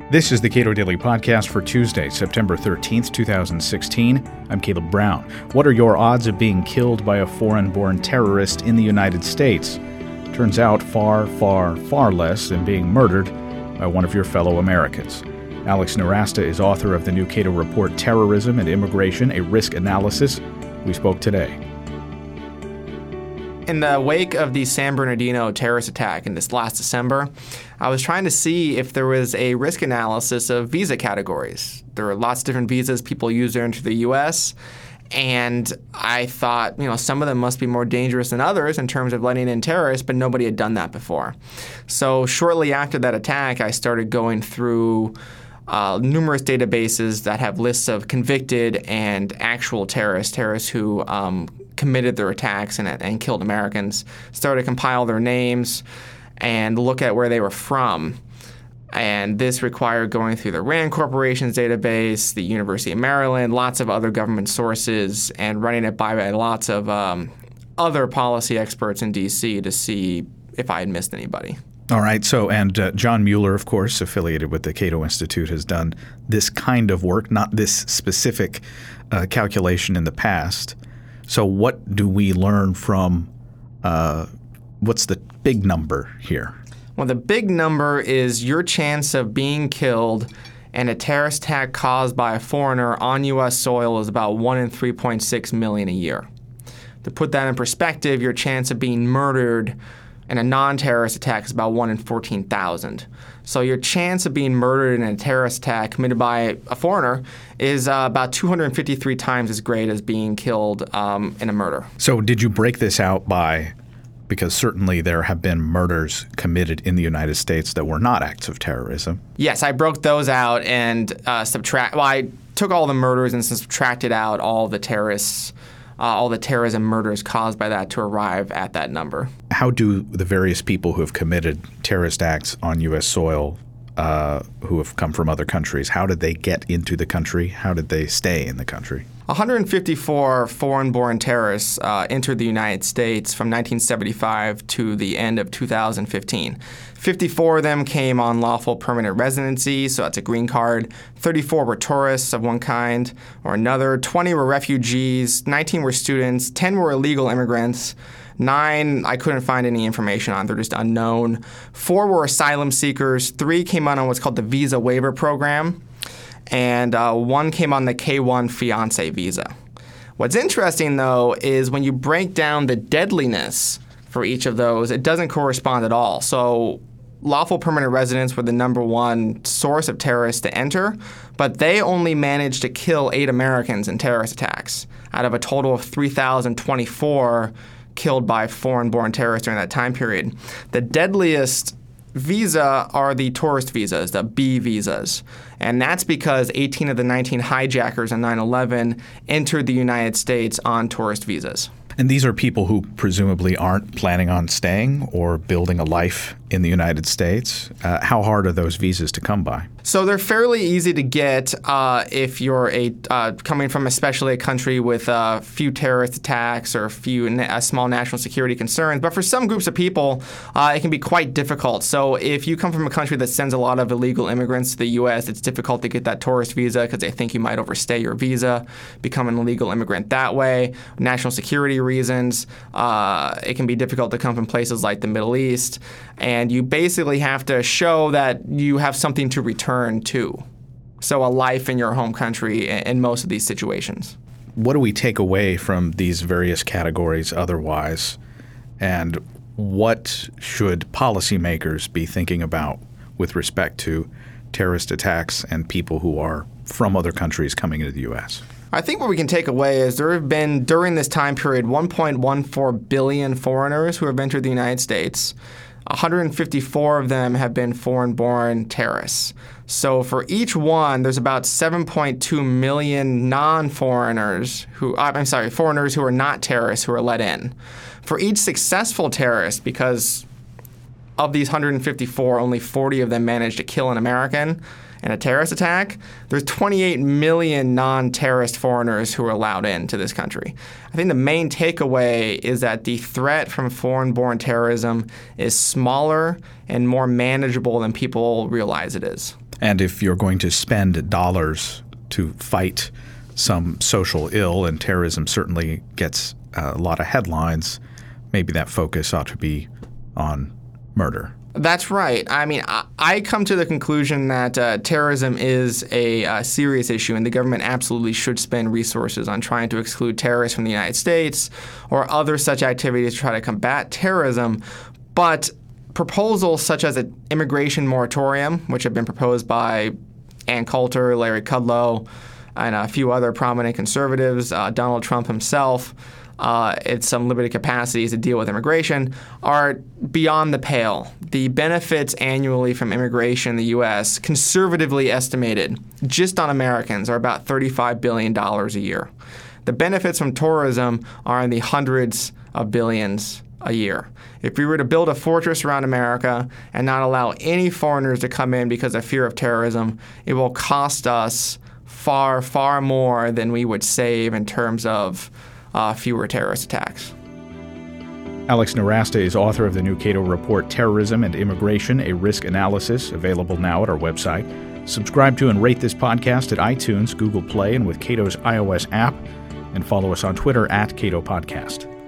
This is the Cato Daily Podcast for Tuesday, September 13th, 2016. I'm Caleb Brown. What are your odds of being killed by a foreign-born terrorist in the United States? Turns out far, far, far less than being murdered by one of your fellow Americans. Alex Nowrasteh is author of the new Cato Report, Terrorism and Immigration, a Risk Analysis. We spoke today. In the wake of the San Bernardino terrorist attack in this last December, I was trying to see if there was a risk analysis of visa categories. There are lots of different visas people use to enter the U.S., and I thought, some of them must be more dangerous than others in terms of letting in terrorists, but nobody had done that before. So shortly after that attack, I started going through numerous databases that have lists of convicted and actual terrorists who committed their attacks and killed Americans, started to compile their names and look at where they were from. And this required going through the RAND Corporation's database, the University of Maryland, lots of other government sources, and running it by lots of other policy experts in D.C. to see if I had missed anybody. All right. So, and John Mueller, of course, affiliated with the Cato Institute, has done this kind of work, not this specific calculation in the past. So what do we learn from what's the big number here? Well, the big number is your chance of being killed in a terrorist attack caused by a foreigner on U.S. soil is about 1 in 3.6 million a year. To put that in perspective, your chance of being murdered in a non-terrorist attack is about 1 in 14,000. So your chance of being murdered in a terrorist attack committed by a foreigner is about 253 times as great as being killed in a murder. So did you break this out because certainly there have been murders committed in the United States that were not acts of terrorism? Yes, I broke those out and I took all the murders and subtracted out all the terrorism murders caused by that to arrive at that number. How do the various people who have committed terrorist acts on U.S. soil who have come from other countries, how did they get into the country? How did they stay in the country? 154 foreign-born terrorists entered the United States from 1975 to the end of 2015. 54 of them came on lawful permanent residency, so that's a green card. 34 were tourists of one kind or another. 20 were refugees. 19 were students. 10 were illegal immigrants. 9 I couldn't find any information on. They're just unknown. 4 were asylum seekers. 3 came on what's called the Visa Waiver Program. And 1 came on the K-1 fiancé visa. What's interesting, though, is when you break down the deadliness for each of those, it doesn't correspond at all. So lawful permanent residents were the number one source of terrorists to enter, but they only managed to kill 8 Americans in terrorist attacks out of a total of 3,024 killed by foreign-born terrorists during that time period. The deadliest visa are the tourist visas, the B visas. And that's because 18 of the 19 hijackers on 9/11 entered the United States on tourist visas. And these are people who presumably aren't planning on staying or building a life in the United States. How hard are those visas to come by? So they're fairly easy to get if you're coming from especially a country with a few terrorist attacks or a small national security concerns. But for some groups of people, it can be quite difficult. So if you come from a country that sends a lot of illegal immigrants to the U.S., it's difficult to get that tourist visa because they think you might overstay your visa, become an illegal immigrant that way. National security reasons, it can be difficult to come from places like the Middle East. And you basically have to show that you have something to return to. So a life in your home country in most of these situations. What do we take away from these various categories otherwise? And what should policymakers be thinking about with respect to terrorist attacks and people who are from other countries coming into the U.S.? I think what we can take away is there have been, during this time period, 1.14 billion foreigners who have entered the United States. 154 of them have been foreign-born terrorists. So for each one, there's about 7.2 million foreigners who are not terrorists who are let in. For each successful terrorist, because of these 154, only 40 of them managed to kill an American in a terrorist attack, there's 28 million non-terrorist foreigners who are allowed into this country. I think the main takeaway is that the threat from foreign-born terrorism is smaller and more manageable than people realize it is. And if you're going to spend dollars to fight some social ill, and terrorism certainly gets a lot of headlines, maybe that focus ought to be on murder. That's right. I mean, I come to the conclusion that terrorism is a serious issue, and the government absolutely should spend resources on trying to exclude terrorists from the United States or other such activities to try to combat terrorism. But proposals such as an immigration moratorium, which have been proposed by Ann Coulter, Larry Kudlow, and a few other prominent conservatives, Donald Trump himself, in some limited capacities to deal with immigration, are beyond the pale. The benefits annually from immigration in the U.S., conservatively estimated, just on Americans, are about $35 billion a year. The benefits from tourism are in the hundreds of billions a year. If we were to build a fortress around America and not allow any foreigners to come in because of fear of terrorism, it will cost us far, far more than we would save in terms of fewer terrorist attacks. Alex Nowrasteh is author of the new Cato Report, Terrorism and Immigration, a Risk Analysis, available now at our website. Subscribe to and rate this podcast at iTunes, Google Play, and with Cato's iOS app, and follow us on Twitter at Cato Podcast.